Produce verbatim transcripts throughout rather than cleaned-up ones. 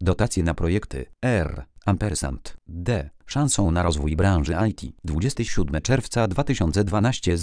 Dotacje na projekty R. Ampersand. D. Szansą na rozwój branży I T. dwudziestego siódmego czerwca dwa tysiące dwunastego.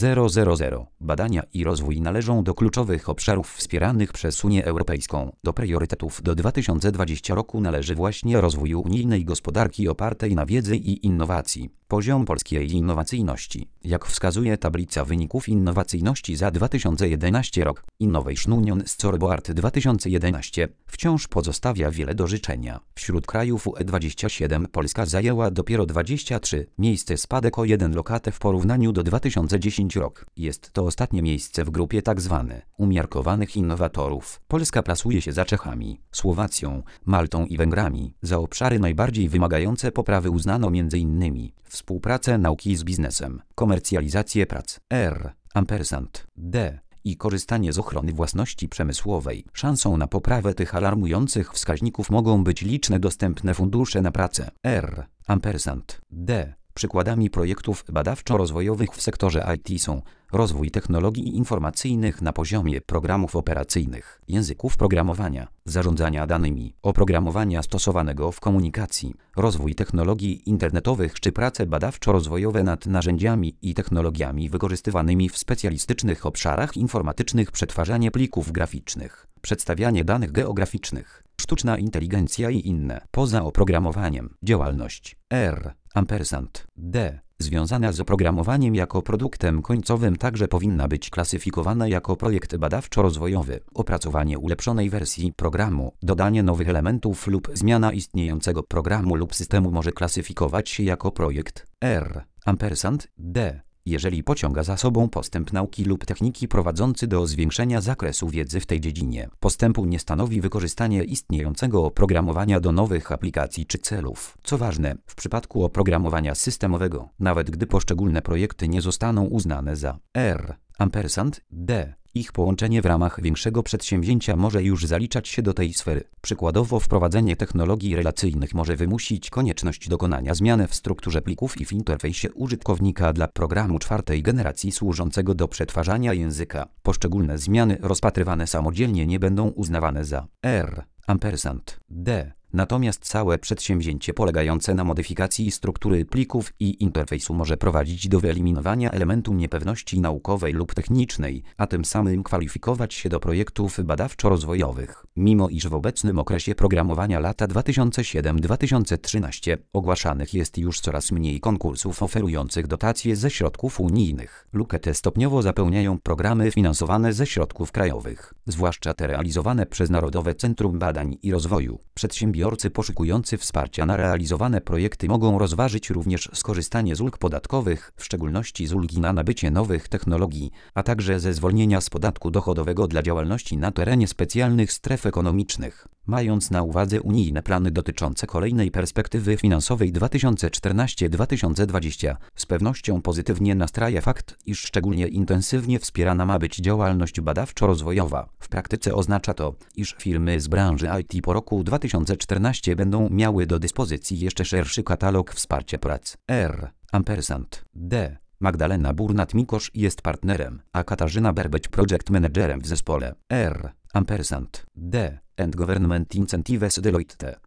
Badania i rozwój należą do kluczowych obszarów wspieranych przez Unię Europejską. Do priorytetów do dwa tysiące dwudziestego roku należy właśnie rozwój unijnej gospodarki opartej na wiedzy i innowacji. Poziom polskiej innowacyjności. Jak wskazuje tablica wyników innowacyjności za dwa tysiące jedenasty rok, Innovation Union Scoreboard dwa tysiące jedenaście, wciąż pozostawia wiele do życzenia. Wśród krajów U E dwadzieścia siedem Polska zajęła dopiero dwudzieste trzecie miejsce, spadek o jeden lokatę w porównaniu do dwa tysiące dziesiątego roku. Jest to ostatnie miejsce w grupie tzw. umiarkowanych innowatorów. Polska plasuje się za Czechami, Słowacją, Maltą i Węgrami. Za obszary najbardziej wymagające poprawy uznano m.in. współpracę nauki z biznesem, komercjalizację prac R. Ampersand. D. I korzystanie z ochrony własności przemysłowej. Szansą na poprawę tych alarmujących wskaźników mogą być liczne dostępne fundusze na pracę R. Ampersand. D. Przykładami projektów badawczo-rozwojowych w sektorze I T są rozwój technologii informacyjnych na poziomie programów operacyjnych, języków programowania, zarządzania danymi, oprogramowania stosowanego w komunikacji, rozwój technologii internetowych czy prace badawczo-rozwojowe nad narzędziami i technologiami wykorzystywanymi w specjalistycznych obszarach informatycznych, przetwarzanie plików graficznych, przedstawianie danych geograficznych, sztuczna inteligencja i inne. Poza oprogramowaniem, działalność R. Ampersand. D. Związana z oprogramowaniem jako produktem końcowym także powinna być klasyfikowana jako projekt badawczo-rozwojowy. Opracowanie ulepszonej wersji programu, dodanie nowych elementów lub zmiana istniejącego programu lub systemu może klasyfikować się jako projekt R. Ampersand. D. Jeżeli pociąga za sobą postęp nauki lub techniki prowadzący do zwiększenia zakresu wiedzy w tej dziedzinie. Postępu nie stanowi wykorzystanie istniejącego oprogramowania do nowych aplikacji czy celów. Co ważne, w przypadku oprogramowania systemowego, nawet gdy poszczególne projekty nie zostaną uznane za R. Ampersand. D. Ich połączenie w ramach większego przedsięwzięcia może już zaliczać się do tej sfery. Przykładowo wprowadzenie technologii relacyjnych może wymusić konieczność dokonania zmiany w strukturze plików i w interfejsie użytkownika dla programu czwartej generacji służącego do przetwarzania języka. Poszczególne zmiany rozpatrywane samodzielnie nie będą uznawane za R. Ampersand. D. Natomiast całe przedsięwzięcie polegające na modyfikacji struktury plików i interfejsu może prowadzić do wyeliminowania elementu niepewności naukowej lub technicznej, a tym samym kwalifikować się do projektów badawczo-rozwojowych. Mimo iż w obecnym okresie programowania lata dwa tysiące siódmy do dwa tysiące trzynastego ogłaszanych jest już coraz mniej konkursów oferujących dotacje ze środków unijnych. Lukę tę stopniowo zapełniają programy finansowane ze środków krajowych, zwłaszcza te realizowane przez Narodowe Centrum Badań i Rozwoju. Przedsiębiorcy Przedsiębiorcy poszukujący wsparcia na realizowane projekty mogą rozważyć również skorzystanie z ulg podatkowych, w szczególności z ulgi na nabycie nowych technologii, a także ze zwolnienia z podatku dochodowego dla działalności na terenie specjalnych stref ekonomicznych. Mając na uwadze unijne plany dotyczące kolejnej perspektywy finansowej dwa tysiące czternasty do dwa tysiące dwudziestego, z pewnością pozytywnie nastraja fakt, iż szczególnie intensywnie wspierana ma być działalność badawczo-rozwojowa. W praktyce oznacza to, iż firmy z branży I T po roku dwa tysiące czternastym będą miały do dyspozycji jeszcze szerszy katalog wsparcia prac. R. Ampersand. D. Magdalena Burnat-Mikosz jest partnerem, a Katarzyna Berbeć project managerem w zespole R. Ampersand. D. and Government Incentives Deloitte.